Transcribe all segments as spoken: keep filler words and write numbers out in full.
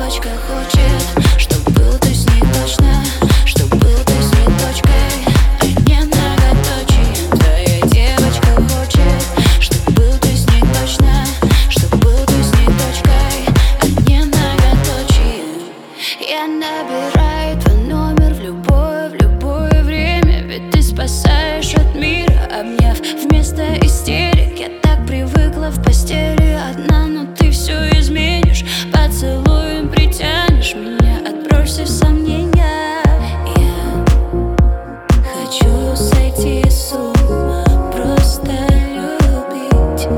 девочка хочет, чтоб был ты с ней точно, чтоб был ты с ней точкой, а не многоточием. Твоя девочка хочет, чтоб был ты с ней точно, чтоб был ты с ней точкой, а не многоточием. Я набираю твой номер в любое, в любое время, ведь ты спасаешь от мира, обняв вместо истерик. Я так привыкла в постели одна, но ты все изменишь. Поцелуем притянешь меня, отбрось все сомнения. Я хочу сойти с ума, просто любить.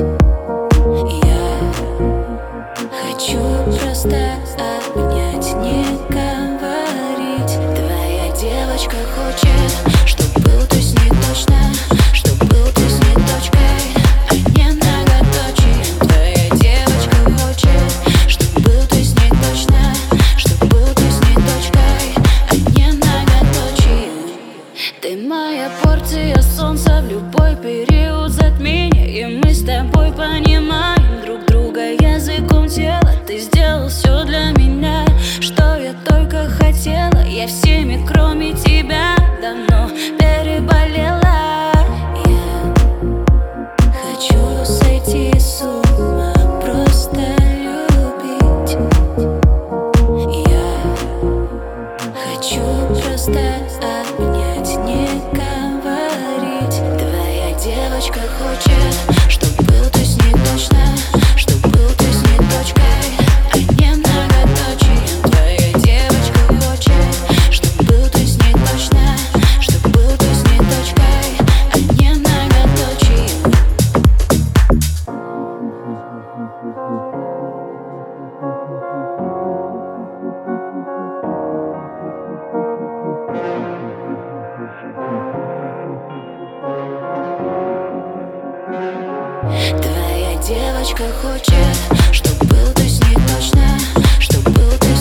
Я хочу просто обнять, не говорить. Твоя девочка хочет, чтоб был ты с ней точно, чтоб был ты с ней точкой, а не многоточием. Твоя девочка хочет, чтоб был ты с ней точно, чтоб был ты с ней точкой, а не многоточием. Ты моя порция солнца в любой период затмения, и мы с тобой понимаем друг друга языком тела. Ты сделал все для меня, что я только хотела. Я всеми, кроме тебя, давно переболела. Я хочу сойти с ума, просто любить. Я хочу просто обнять, не говорить. Твоя девочка хочет, чтоб был ты с ней точно, чтоб был ты с ней точкой, а не многоточием. Твоя девочка хочет, чтоб был ты с ней точно, чтоб был ты с ней точкой, а не многоточием. Твоя девочка хочет, чтоб был ты с ней точно, чтоб был ты